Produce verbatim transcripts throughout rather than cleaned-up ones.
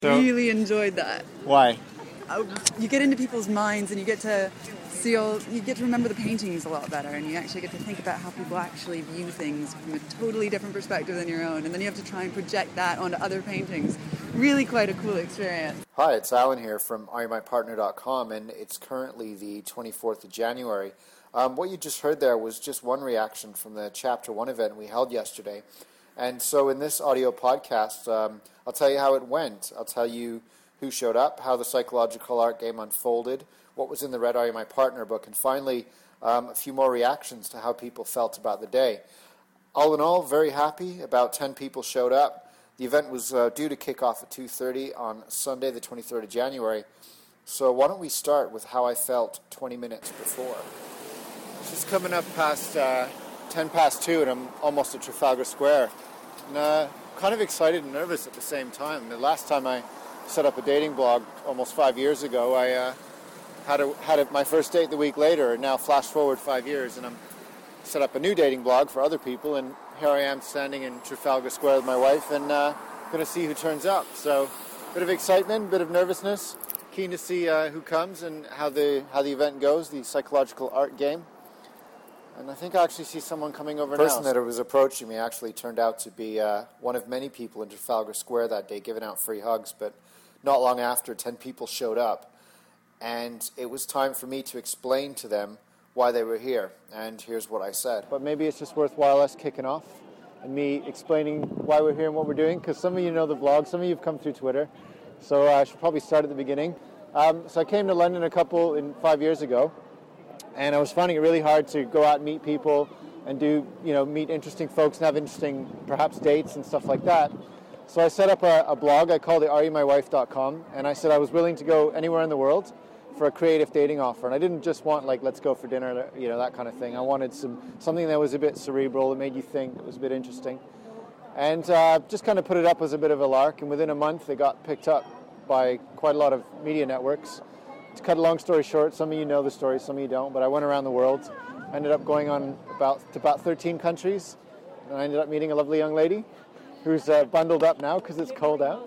So, really enjoyed that. Why? Uh, you get into people's minds and you get to see all, you get to remember the paintings a lot better, and you actually get to think about how people actually view things from a totally different perspective than your own, and then you have to try and project that onto other paintings. Really quite a cool experience. Hi, it's Alan here from are you my partner dot com, and it's currently the twenty-fourth of January. Um, what you just heard there was just one reaction from the Chapter one event we held yesterday. And so in this audio podcast, um, I'll tell you how it went. I'll tell you who showed up, how the psychological art game unfolded, what was in the Red Are You My Partner book, and finally um, a few more reactions to how people felt about the day. All in all, very happy. About ten people showed up. The event was uh, due to kick off at two thirty on Sunday, the twenty-third of January. So why don't we start with how I felt twenty minutes before. Just coming up past uh, ten past two, and I'm almost at Trafalgar Square. And uh, kind of excited and nervous at the same time. The last time I set up a dating blog almost five years ago, I uh, had a, had a, my first date the week later, and now flash forward five years, and I'm set up a new dating blog for other people, and here I am standing in Trafalgar Square with my wife, and uh, going to see who turns up. So, a bit of excitement, a bit of nervousness, keen to see uh, who comes and how the how the event goes, the psychological art game. And I think I actually see someone coming over now. The person that was approaching me actually turned out to be uh, one of many people in Trafalgar Square that day giving out free hugs, but not long after, ten people showed up. And it was time for me to explain to them why they were here. And here's what I said. But maybe it's just worthwhile us kicking off and me explaining why we're here and what we're doing, because some of you know the blog, some of you have come through Twitter. So uh, I should probably start at the beginning. Um, so I came to London a couple in five years ago. And I was finding it really hard to go out and meet people and do, you know, meet interesting folks and have interesting, perhaps, dates and stuff like that. So I set up a, a blog. I called it are you my wife dot com. And I said I was willing to go anywhere in the world for a creative dating offer. And I didn't just want, like, let's go for dinner, you know, that kind of thing. I wanted some something that was a bit cerebral, that made you think, that was a bit interesting. And uh, just kind of put it up as a bit of a lark. And within a month, it got picked up by quite a lot of media networks. To cut a long story short, some of you know the story, some of you don't, but I went around the world. I ended up going on about to about thirteen countries, and I ended up meeting a lovely young lady who's uh, bundled up now because it's cold out.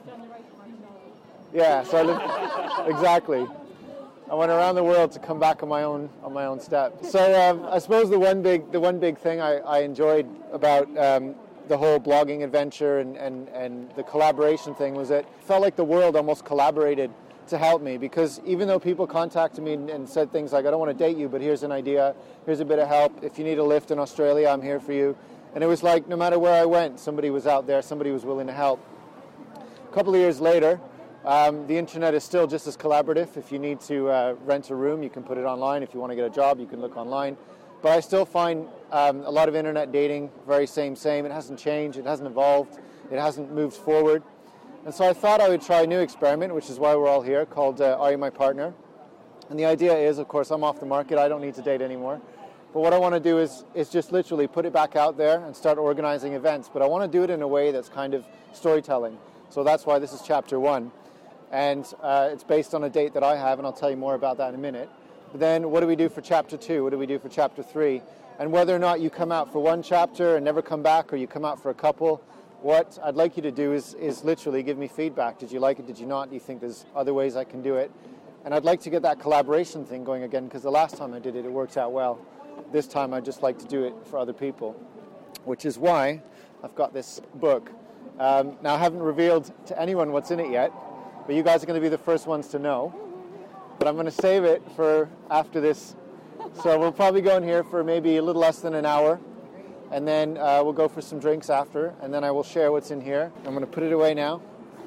Yeah, so I lived, exactly. I went around the world to come back on my own on my own step. So um, I suppose the one big the one big thing I, I enjoyed about um, the whole blogging adventure and, and, and the collaboration thing was that it felt like the world almost collaborated to help me, because even though people contacted me and, and said things like, I don't want to date you, but here's an idea, here's a bit of help, if you need a lift in Australia, I'm here for you. And it was like, no matter where I went, somebody was out there, somebody was willing to help. A couple of years later, um, the internet is still just as collaborative. If you need to uh, rent a room, you can put it online. If you want to get a job, you can look online. But I still find um, a lot of internet dating very same, same. It hasn't changed, it hasn't evolved, it hasn't moved forward. And so I thought I would try a new experiment, which is why we're all here, called uh, Are You My Partner? And the idea is, of course, I'm off the market. I don't need to date anymore. But what I want to do is, is just literally put it back out there and start organizing events. But I want to do it in a way that's kind of storytelling. So that's why this is chapter one. And uh, it's based on a date that I have, and I'll tell you more about that in a minute. But then what do we do for chapter two? What do we do for chapter three? And whether or not you come out for one chapter and never come back, or you come out for a couple, what I'd like you to do is, is literally give me feedback. Did you like it? Did you not? Do you think there's other ways I can do it? And I'd like to get that collaboration thing going again, because the last time I did it, it worked out well. This time I'd just like to do it for other people, which is why I've got this book. Um, now, I haven't revealed to anyone what's in it yet, but you guys are going to be the first ones to know. But I'm going to save it for after this. So we'll probably go in here for maybe a little less than an hour. And then uh, we'll go for some drinks after, and then I will share what's in here. I'm going to put it away now.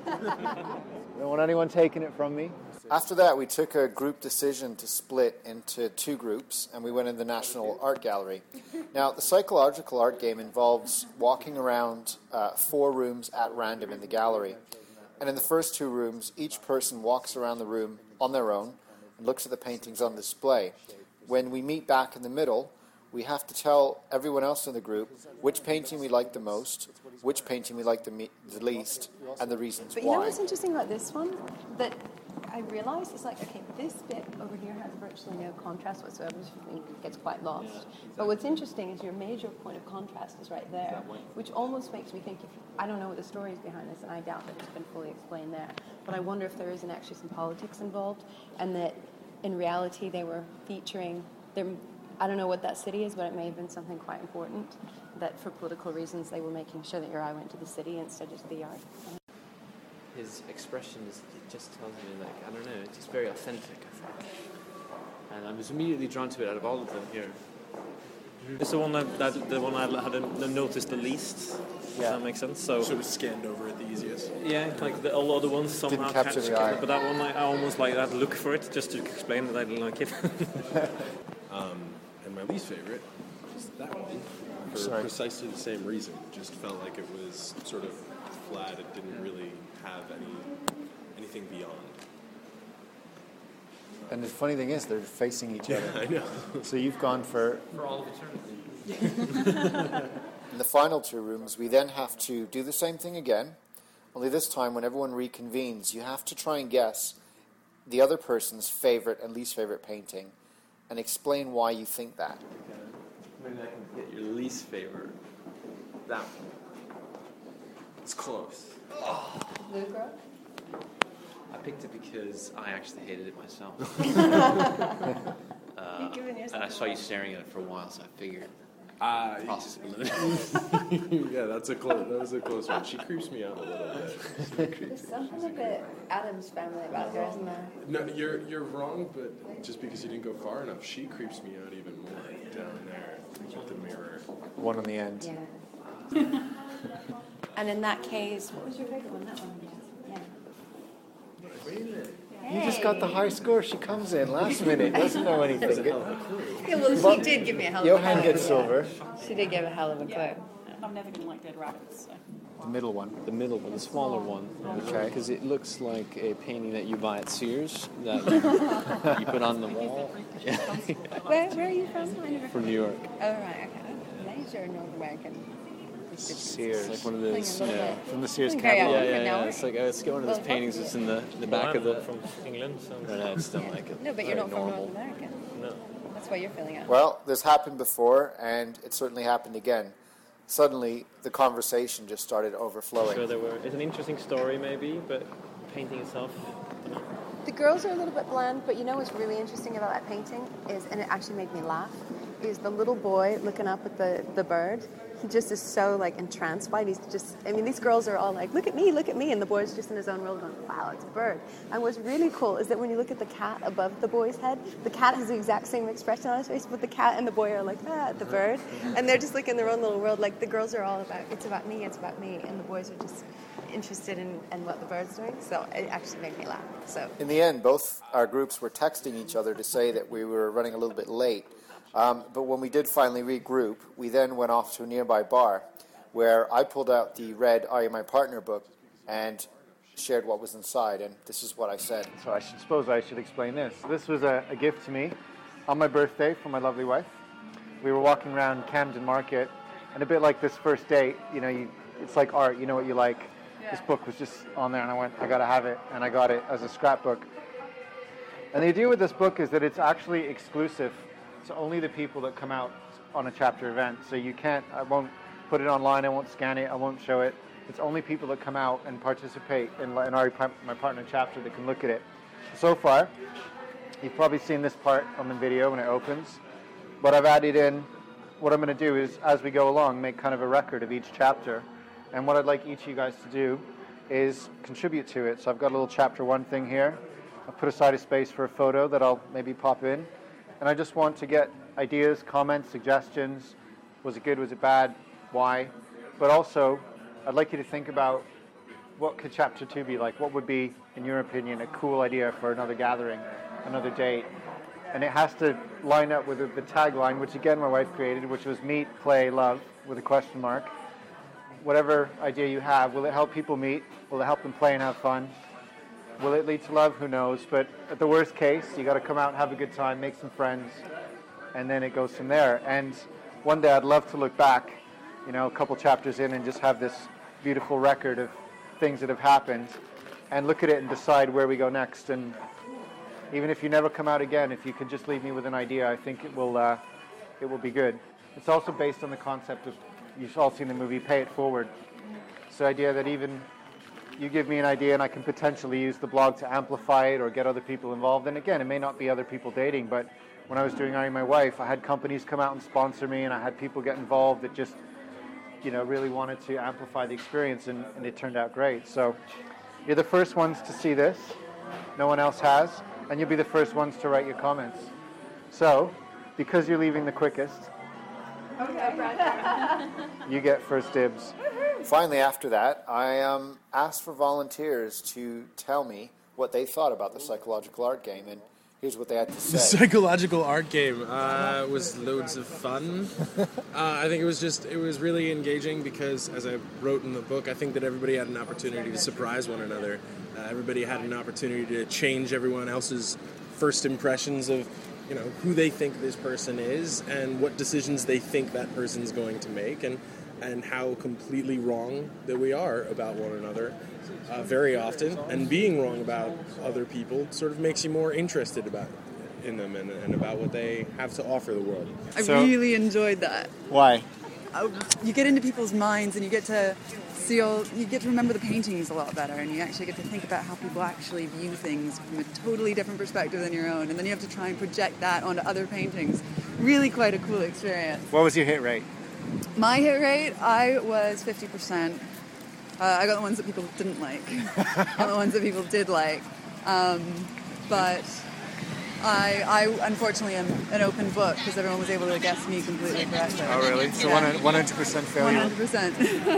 Don't want anyone taking it from me. After that, we took a group decision to split into two groups, and we went in the National Art Gallery. Now, the psychological art game involves walking around uh, four rooms at random in the gallery. And in the first two rooms, each person walks around the room on their own and looks at the paintings on display. When we meet back in the middle, we have to tell everyone else in the group which painting we like the most, which painting we like the, me- the least, and the reasons but why. But you know what's interesting about this one? That I realised it's like, okay, this bit over here has virtually no contrast whatsoever, which I think gets quite lost. But what's interesting is your major point of contrast is right there, which almost makes me think, if I don't know what the story is behind this, and I doubt that it's been fully explained there, but I wonder if there isn't actually some politics involved, and that in reality they were featuring them. I don't know what that city is, but it may have been something quite important, that for political reasons they were making sure that your eye went to the city instead of the yard. His expressions, it just tells me, like, I don't know, it's just very authentic, I think. And I was immediately drawn to it out of all of them here. It's the one that, that the one I had noticed the least. Yeah. Does that make sense? So Sort of scanned over it the easiest. yeah, like the, all other ones somehow Didn't capture catch the eye. but that one like, I almost like that look for it just to explain that I didn't like it. Um, and my least favorite is that one. For Sorry. precisely the same reason. Just felt like it was sort of flat. It didn't really have any anything beyond. And the funny thing is, they're facing each other. I know. So you've gone for... For all of eternity. In the final two rooms, we then have to do the same thing again, only this time when everyone reconvenes, you have to try and guess the other person's favorite and least favorite painting and explain why you think that. Maybe I can get your least favorite. That one. It's close. Blue girl? I picked it because I actually hated it myself. uh, You've given yourself and I saw a you staring at it for a while, so I figured Ah, process it a little. yeah, that's a close. That was a close one. She creeps me out a little bit. She's very creepy. There's something a bit Adam's family about her, isn't there? No, you're you're wrong, but just because you didn't go far enough, she creeps me out even more down there with the mirror. One on the end. Yeah. And in that case, what was your favorite one? That one? Yeah. You just got the high score. She comes in last minute, doesn't know anything. Yeah, well, she did give me a hell of a Johan clue. gets silver. She did give a hell of a clue. Yeah. I'm never going to like Dead Rabbits, so. The middle one. The middle one, the smaller one. Okay. Because it looks like a painting that you buy at Sears that you put on the wall. Where, where are you from? I never From New York. Oh, right, okay. Nice, you're North American. Sears. It's like one of those, Playing a little yeah. bit. From the Sears Okay, catalog. Yeah, Okay, yeah, now yeah. we're- It's like, uh, it's one of those Well, paintings that's in the, the back of I'm the... from England, so No, no, it's don't like it. No, but you're Very not from normal. North America. no. That's why you're feeling it. Well, this happened before, and it certainly happened again. Suddenly, the conversation just started overflowing. So there were. It's an interesting story, maybe, but painting itself. I don't know. The girls are a little bit bland, but you know what's really interesting about that painting is, and it actually made me laugh, is the little boy looking up at the, the bird. He just is so like entranced by it. He's just, I mean, these girls are all like, look at me, look at me, and the boy's just in his own world going, wow, it's a bird. And what's really cool is that when you look at the cat above the boy's head, the cat has the exact same expression on his face, but the cat and the boy are like, ah, the bird. And they're just like in their own little world. Like the girls are all about, it's about me, it's about me, and the boys are just interested in, in what the bird's doing. So it actually made me laugh. So In the end, both our groups were texting each other to say that we were running a little bit late. Um, but when we did finally regroup, we then went off to a nearby bar where I pulled out the red Are You My Partner book and shared what was inside. And this is what I said. So I should, suppose I should explain this. This was a, a gift to me on my birthday from my lovely wife. We were walking around Camden Market, and a bit like this first date, you know, you, it's like art, you know what you like. Yeah. This book was just on there, and I went, I gotta have it, and I got it as a scrapbook. And the idea with this book is that it's actually exclusive to only the people that come out on a chapter event. So you can't, I won't put it online, I won't scan it, I won't show it. It's only people that come out and participate in, in our, my partner chapter that can look at it. So far, you've probably seen this part on the video when it opens, but I've added in, what I'm going to do is, as we go along, make kind of a record of each chapter. And what I'd like each of you guys to do is contribute to it. So I've got a little chapter one thing here. I've put aside a space for a photo that I'll maybe pop in. And I just want to get ideas, comments, suggestions. Was it good? Was it bad? Why? But also, I'd like you to think about what could chapter two be like? What would be, in your opinion, a cool idea for another gathering, another date? And it has to line up with the, the tagline, which again my wife created, which was meet, play, love, with a question mark. Whatever idea you have, will it help people meet? Will it help them play and have fun? Will it lead to love? Who knows? But at the worst case, you got to come out and have a good time, make some friends, and then it goes from there. And one day I'd love to look back, you know, a couple chapters in and just have this beautiful record of things that have happened and look at it and decide where we go next. And even if you never come out again, if you could just leave me with an idea, I think it will, uh, it will be good. It's also based on the concept of, you've all seen the movie Pay It Forward. It's the idea that even you give me an idea and I can potentially use the blog to amplify it or get other people involved. And again, it may not be other people dating, but when I was doing Are You My Wife, I had companies come out and sponsor me, and I had people get involved that just, you know, really wanted to amplify the experience, and, and it turned out great. So you're the first ones to see this. No one else has. And you'll be the first ones to write your comments. So, because you're leaving the quickest, okay. You get first dibs. Finally, after that, I um, asked for volunteers to tell me what they thought about the psychological art game, and here's what they had to say. The psychological art game uh, was loads of fun. uh, I think it was just, it was really engaging because, as I wrote in the book, I think that everybody had an opportunity to surprise one another. Uh, everybody had an opportunity to change everyone else's first impressions of, you know, who they think this person is and what decisions they think that person's going to make, and and how completely wrong that we are about one another uh, very often. And being wrong about other people sort of makes you more interested about in them and, and about what they have to offer the world. I So- really enjoyed that. Why? Uh, You get into people's minds and you get to see all, you get to remember the paintings a lot better, and you actually get to think about how people actually view things from a totally different perspective than your own, and then you have to try and project that onto other paintings. Really quite a cool experience. What was your hit rate? My hit rate, I was fifty percent. Uh, I got the ones that people didn't like, and the ones that people did like. Um, but I, I unfortunately am an open book because everyone was able to guess me completely correctly. Oh, really? So Yeah. one hundred percent failure? one hundred percent.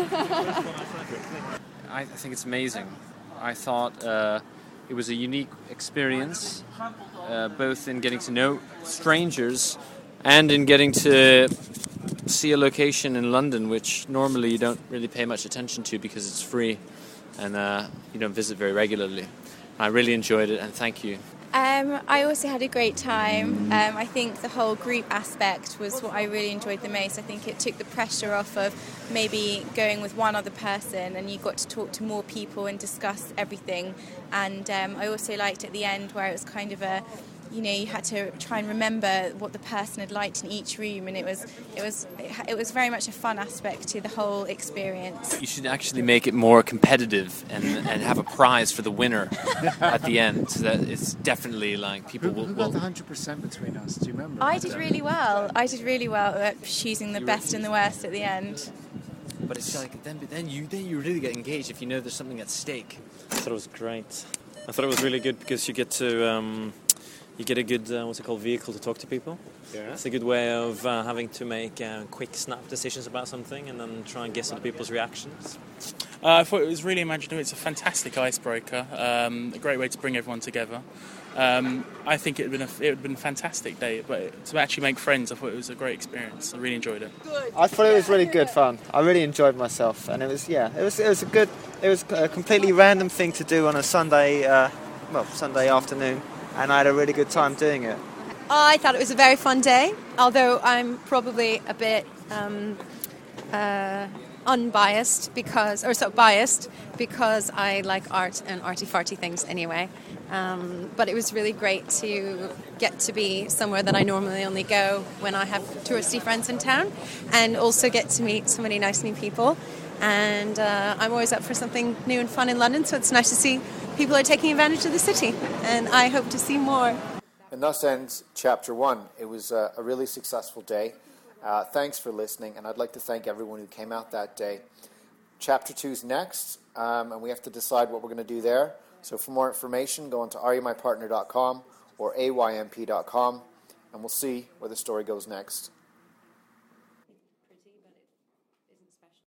I think it's amazing. I thought uh, it was a unique experience, uh, both in getting to know strangers and in getting to see a location in London which normally you don't really pay much attention to because it's free and uh, you don't visit very regularly. I really enjoyed it, and thank you. Um, I also had a great time. Um, I think the whole group aspect was what I really enjoyed the most. I think it took the pressure off of maybe going with one other person, and you got to talk to more people and discuss everything. And um, I also liked at the end where it was kind of a, you know, you had to try and remember what the person had liked in each room, and it was it was it was very much a fun aspect to the whole experience. You should actually make it more competitive and, and have a prize for the winner at the end, so that it's definitely like people Who, will... who will got the one hundred percent between us? Do you remember? I did really well. I did really well at choosing the best and the worst at the end. But it's like, then, but then you then you really get engaged if you know there's something at stake. I thought it was great. I thought it was really good because you get to um, you get a good uh, what's it called vehicle to talk to people. Yeah. It's a good way of uh, having to make uh, quick, snap decisions about something and then try and guess other people's reactions. Uh, I thought it was really imaginative. It's a fantastic icebreaker, um, a great way to bring everyone together. Um, I think it would have been a, it would have been a fantastic day, but to actually make friends, I thought it was a great experience. I really enjoyed it. I thought it was really good fun. I really enjoyed myself, and it was yeah, it was it was a good, it was a completely random thing to do on a Sunday, uh, well Sunday afternoon, and I had a really good time doing it. I thought it was a very fun day, although I'm probably a bit um, uh, unbiased because, or so biased because I like art and arty-farty things anyway. Um, but it was really great to get to be somewhere that I normally only go when I have touristy friends in town, and also get to meet so many nice new people. And uh, I'm always up for something new and fun in London, so it's nice to see people are taking advantage of the city, and I hope to see more. And thus ends chapter one. It was a, a really successful day. Uh, thanks for listening, and I'd like to thank everyone who came out that day. Chapter two's next, um, and we have to decide what we're going to do there. So for more information, go on to are you my partner dot com or A Y M P dot com, and we'll see where the story goes next.